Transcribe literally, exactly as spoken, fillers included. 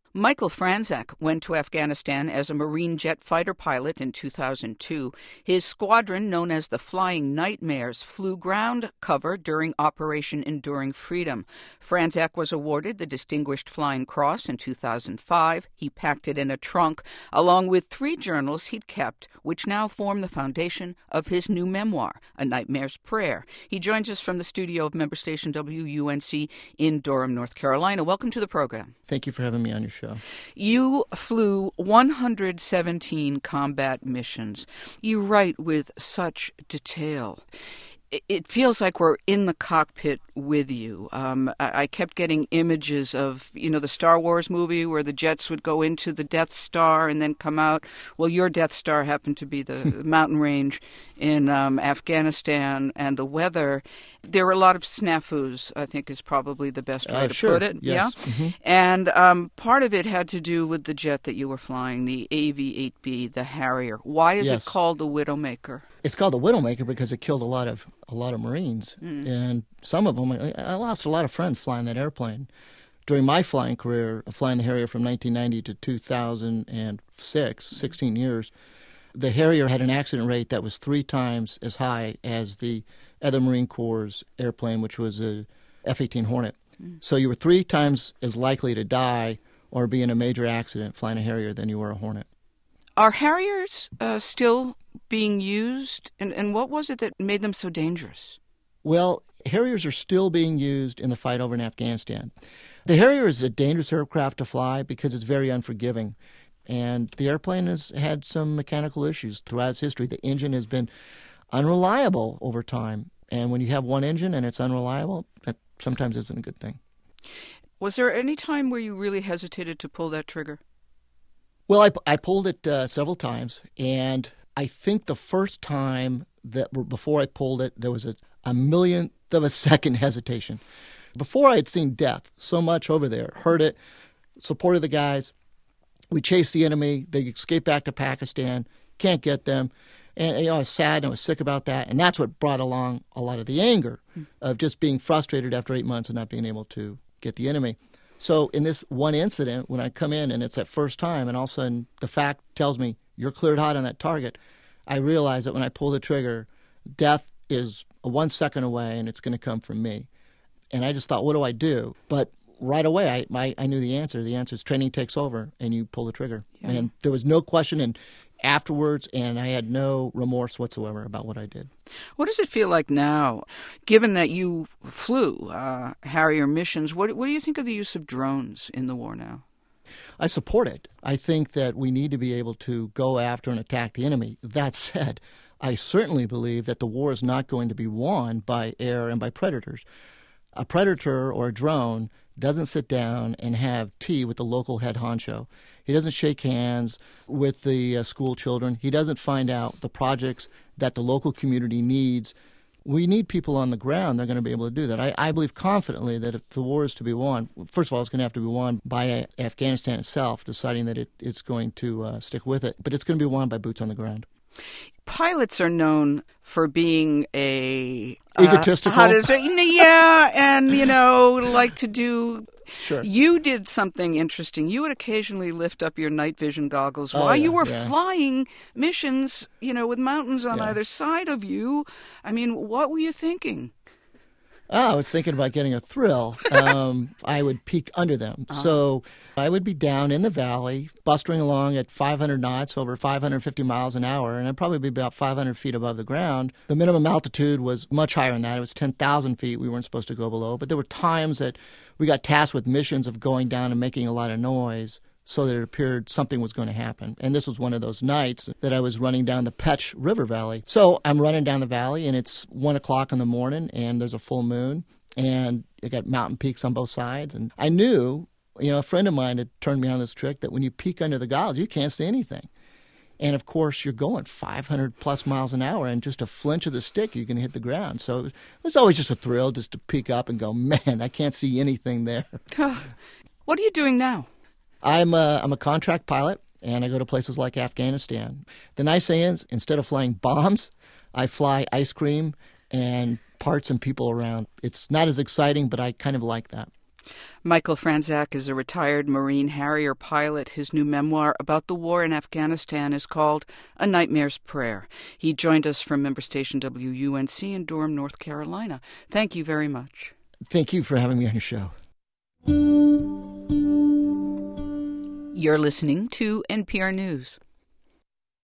Michael Franzak went to Afghanistan as a Marine jet fighter pilot in two thousand two. His squadron, known as the Flying Nightmares, flew ground cover during Operation Enduring Freedom. Franzak was awarded the Distinguished Flying Cross in two thousand five. He packed it in a trunk, along with three journals he'd kept, which now form the foundation of his new memoir, A Nightmare's Prayer. He joins us from the studio of member station W U N C in Durham, North Carolina. Welcome to the program. Thank you for having me on your show. You flew one hundred seventeen combat missions. You write with such detail. It feels like we're in the cockpit with you. Um, I kept getting images of, you know, the Star Wars movie where the jets would go into the Death Star and then come out. Well, your Death Star happened to be the mountain range in um, Afghanistan, and the weather. There were a lot of snafus, I think is probably the best way uh, to sure. put it. Yes. Yeah. Mm-hmm. And um, part of it had to do with the jet that you were flying, the A V eight B, the Harrier. Why is yes. it called the Widowmaker? It's called the Widowmaker because it killed a lot of a lot of Marines, mm. and some of them. I lost a lot of friends flying that airplane. During my flying career, flying the Harrier from nineteen ninety to two thousand six, sixteen years, the Harrier had an accident rate that was three times as high as the other Marine Corps' airplane, which was a F eighteen Hornet. Mm. So you were three times as likely to die or be in a major accident flying a Harrier than you were a Hornet. Are Harriers uh, still being used, and, and what was it that made them so dangerous? Well, Harriers are still being used in the fight over in Afghanistan. The Harrier is a dangerous aircraft to fly because it's very unforgiving, and the airplane has had some mechanical issues throughout its history. The engine has been unreliable over time, and when you have one engine and it's unreliable, that sometimes isn't a good thing. Was there any time where you really hesitated to pull that trigger? Well, I, I pulled it uh, several times, and I think the first time that before I pulled it, there was a, a millionth of a second hesitation. Before I had seen death so much over there, heard it, supported the guys. We chased the enemy. They escaped back to Pakistan. Can't get them. And you know, I was sad and I was sick about that. And that's what brought along a lot of the anger of just being frustrated after eight months and not being able to get the enemy. So in this one incident, when I come in and it's that first time, and all of a sudden the fact tells me you're cleared hot on that target, I realize that when I pull the trigger, death is one second away and it's going to come from me. And I just thought, what do I do? But right away, I, I, I knew the answer. The answer is training takes over and you pull the trigger. Yeah. And there was no question and afterwards, and I had no remorse whatsoever about what I did. What does it feel like now, given that you flew uh, Harrier missions? What, what do you think of the use of drones in the war now? I support it. I think that we need to be able to go after and attack the enemy. That said, I certainly believe that the war is not going to be won by air and by predators. A predator or a drone doesn't sit down and have tea with the local head honcho. He doesn't shake hands with the uh, school children. He doesn't find out the projects that the local community needs. We need people on the ground that are going to be able to do that. I, I believe confidently that if the war is to be won, first of all, it's going to have to be won by Afghanistan itself, deciding that it, it's going to uh, stick with it. But it's going to be won by boots on the ground. Pilots are known for being a uh, egotistical. How to say, yeah, and you know, like to do. Sure. You did something interesting. You would occasionally lift up your night vision goggles oh, while yeah, you were yeah. flying missions, you know, with mountains on yeah. either side of you. I mean, what were you thinking? Oh, I was thinking about getting a thrill. Um, I would peek under them. Uh-huh. So I would be down in the valley, bustering along at five hundred knots, over five hundred fifty miles an hour, and I'd probably be about five hundred feet above the ground. The minimum altitude was much higher than that. It was ten thousand feet we weren't supposed to go below. But there were times that we got tasked with missions of going down and making a lot of noise, so that it appeared something was going to happen. And this was one of those nights that I was running down the Petch River Valley. So I'm running down the valley, and it's one o'clock in the morning, and there's a full moon, and you got mountain peaks on both sides. And I knew, you know, a friend of mine had turned me on this trick that when you peek under the goggles, you can't see anything. And, of course, you're going five hundred plus miles an hour, and just a flinch of the stick, you can hit the ground. So it was always just a thrill just to peek up and go, man, I can't see anything there. What are you doing now? I'm a, I'm a contract pilot, and I go to places like Afghanistan. The nice thing is, instead of flying bombs, I fly ice cream and parts and people around. It's not as exciting, but I kind of like that. Michael Franzak is a retired Marine Harrier pilot. His new memoir about the war in Afghanistan is called A Nightmare's Prayer. He joined us from member station W U N C in Durham, North Carolina. Thank you very much. Thank you for having me on your show. You're listening to N P R News.